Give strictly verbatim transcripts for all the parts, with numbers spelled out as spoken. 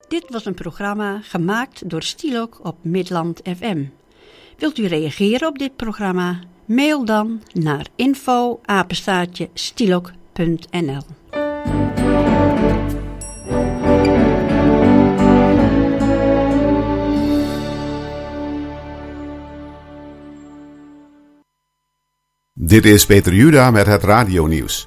Dit was een programma gemaakt door Stielok op Midland F M. Wilt u reageren op dit programma? Mail dan naar info apenstaartje stielok punt n l. Dit is Peter Juda met het radionieuws.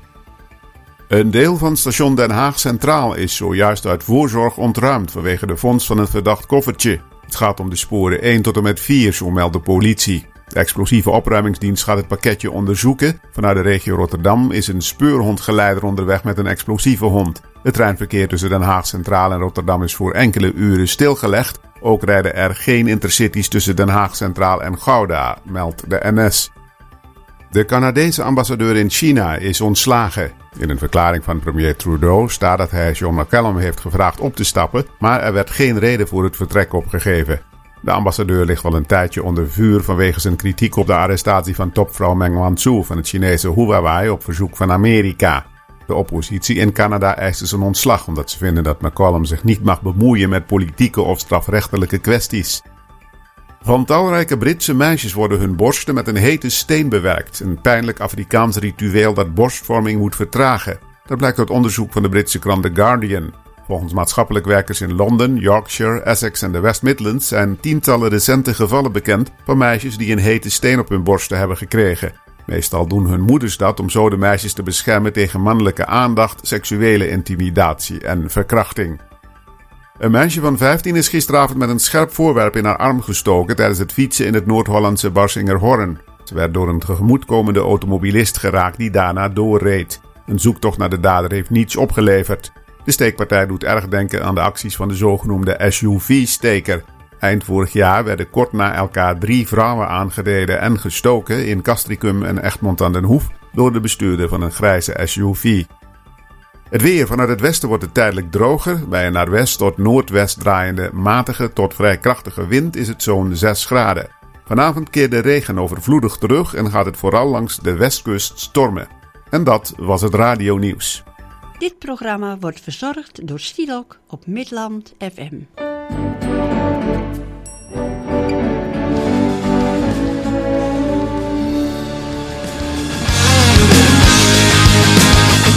Een deel van station Den Haag Centraal is zojuist uit voorzorg ontruimd vanwege de vondst van een verdacht koffertje. Het gaat om de sporen één tot en met vier, zo meldt de politie. De explosieve opruimingsdienst gaat het pakketje onderzoeken. Vanuit de regio Rotterdam is een speurhondgeleider onderweg met een explosieve hond. Het treinverkeer tussen Den Haag Centraal en Rotterdam is voor enkele uren stilgelegd. Ook rijden er geen intercities tussen Den Haag Centraal en Gouda, meldt de N S. De Canadese ambassadeur in China is ontslagen. In een verklaring van premier Trudeau staat dat hij John McCallum heeft gevraagd op te stappen, maar er werd geen reden voor het vertrek opgegeven. De ambassadeur ligt al een tijdje onder vuur vanwege zijn kritiek op de arrestatie van topvrouw Meng Wanzhou van het Chinese Huawei op verzoek van Amerika. De oppositie in Canada eiste zijn ontslag omdat ze vinden dat McCallum zich niet mag bemoeien met politieke of strafrechtelijke kwesties. Van talrijke Britse meisjes worden hun borsten met een hete steen bewerkt. Een pijnlijk Afrikaans ritueel dat borstvorming moet vertragen. Dat blijkt uit onderzoek van de Britse krant The Guardian. Volgens maatschappelijk werkers in Londen, Yorkshire, Essex en de West Midlands zijn tientallen recente gevallen bekend van meisjes die een hete steen op hun borsten hebben gekregen. Meestal doen hun moeders dat om zo de meisjes te beschermen tegen mannelijke aandacht, seksuele intimidatie en verkrachting. Een meisje van vijftien is gisteravond met een scherp voorwerp in haar arm gestoken tijdens het fietsen in het Noord-Hollandse Barsingerhorn. Ze werd door een tegemoetkomende automobilist geraakt die daarna doorreed. Een zoektocht naar de dader heeft niets opgeleverd. De steekpartij doet erg denken aan de acties van de zogenoemde S U V-steker. Eind vorig jaar werden kort na elkaar drie vrouwen aangereden en gestoken in Castricum en Egmond aan den Hoef door de bestuurder van een grijze S U V. Het weer. Vanuit het westen wordt het tijdelijk droger. Bij een naar west tot noordwest draaiende matige tot vrij krachtige wind is het zo'n zes graden. Vanavond keert de regen overvloedig terug en gaat het vooral langs de westkust stormen. En dat was het radionieuws. Dit programma wordt verzorgd door Stielok op Midland F M.